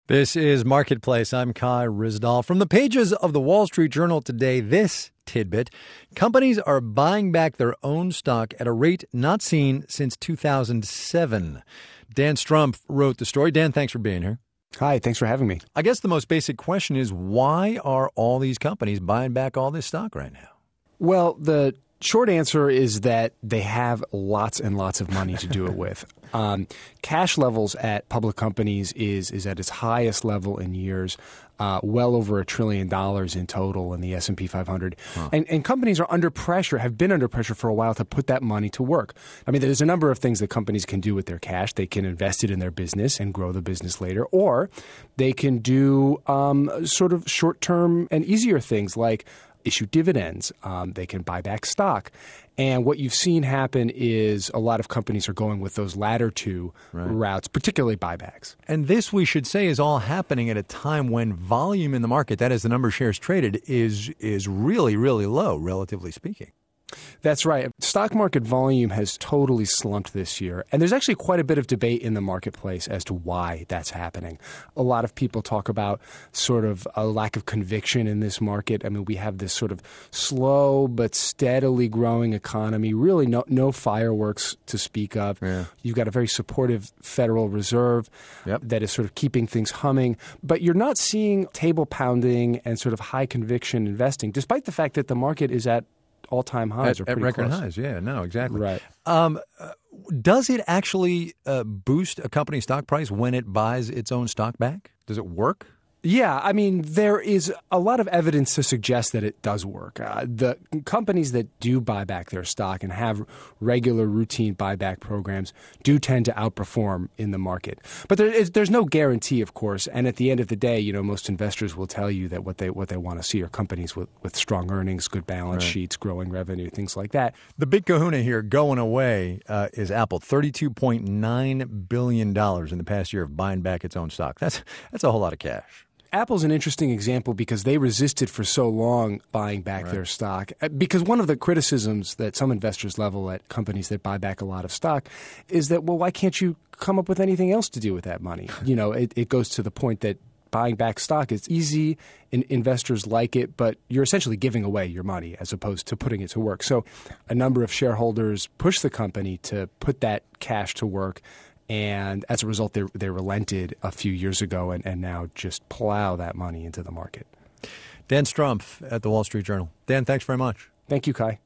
This is Marketplace. I'm Kai Ryssdal. From the pages of the Wall Street Journal today, this tidbit: companies are buying back their own stock at a rate not seen since 2007. Dan Strumpf wrote the story. Dan, thanks for being here. Hi, thanks for having me. I guess the most basic question is, why are all these companies buying back all this stock right now? Well, the short answer is that they have lots and lots of money to do it with. Cash levels at public companies is at its highest level in years, well over $1 trillion in total in the S&P 500. And companies are under pressure, have been under pressure for a while to put that money to work. I mean, there's a number of things that companies can do with their cash. They can invest it in their business and grow the business later, or they can do sort of short-term and easier things like issue dividends. They can buy back stock. And what you've seen happen is a lot of companies are going with those latter two routes, particularly buybacks. And this, we should say, is all happening at a time when volume in the market, that is the number of shares traded, is really, really low, relatively speaking. That's right. Stock market volume has totally slumped this year. And there's actually quite a bit of debate in the marketplace as to why that's happening. A lot of people talk about sort of a lack of conviction in this market. I mean, we have this sort of slow but steadily growing economy, really no fireworks to speak of. Yeah. You've got a very supportive Federal Reserve that is sort of keeping things humming. But you're not seeing table pounding and sort of high conviction investing, despite the fact that the market is at all-time highs at record highs. Yeah, no, exactly. Right. Does it actually boost a company's stock price when it buys its own stock back? Does it work? Yeah, I mean, there is a lot of evidence to suggest that it does work. The companies that do buy back their stock and have regular routine buyback programs do tend to outperform in the market. But there's no guarantee, of course. And at the end of the day, most investors will tell you that what they want to see are companies with strong earnings, good balance sheets, growing revenue, things like that. The big kahuna here going away is Apple. $32.9 billion in the past year of buying back its own stock. That's a whole lot of cash. Apple's an interesting example because they resisted for so long buying back their stock. Because one of the criticisms that some investors level at companies that buy back a lot of stock is that, well, why can't you come up with anything else to do with that money? It goes to the point that buying back stock is easy, investors like it, but you're essentially giving away your money as opposed to putting it to work. So a number of shareholders pushed the company to put that cash to work. And as a result, they relented a few years ago and now just plow that money into the market. Dan Strumpf at the Wall Street Journal. Dan, thanks very much. Thank you, Kai.